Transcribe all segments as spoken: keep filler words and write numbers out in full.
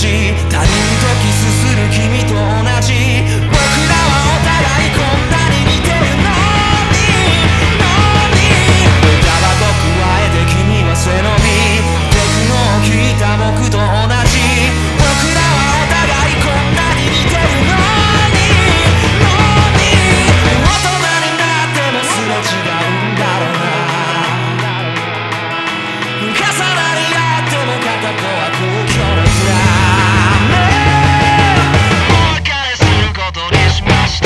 じ他人とキスする君と同じ僕らはお互いこんなに似てるのにのに歌はと加えて君は背伸びテクノを聴いた僕と同じ僕らはお互いこんなに似てるのにのに大人になってもすれ違うんだろうな重なり合っても片方は空虚なずらお別れすることにしました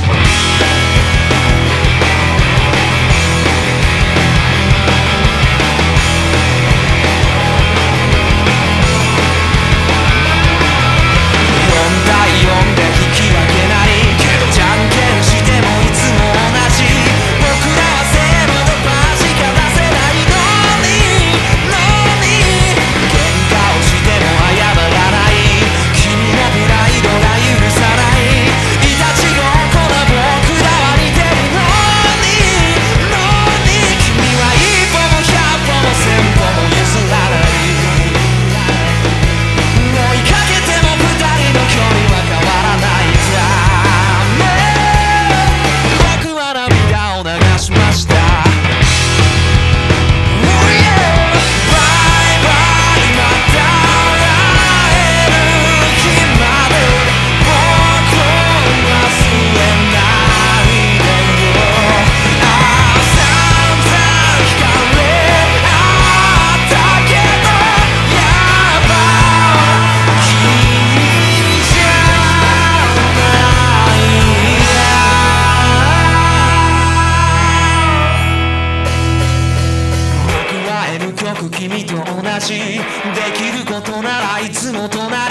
よん対よんで引き分けないけどじゃんけんしてもいつも同じ僕らはせーのでパーしか出せないのにのに喧嘩をしても謝らない君のプライドが許さないいたちごっこな僕らは似てるのにのに君は一歩も百歩も千歩も譲らない追いかけても二人の距離は変わらないため僕は涙を流しました君と同じできることならいつも隣